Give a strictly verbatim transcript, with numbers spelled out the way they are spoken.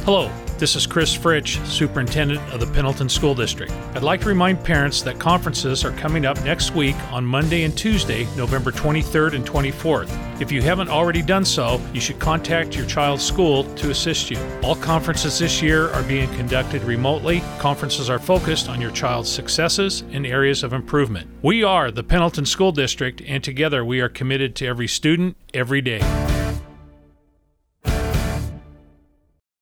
Hello, this is Chris Fritsch, Superintendent of the Pendleton School District. I'd like to remind parents that conferences are coming up next week on Monday and Tuesday, November twenty-third and twenty-fourth. If you haven't already done so, you should contact your child's school to assist you. All conferences this year are being conducted remotely. Conferences are focused on your child's successes and areas of improvement. We are the Pendleton School District, and together we are committed to every student, every day.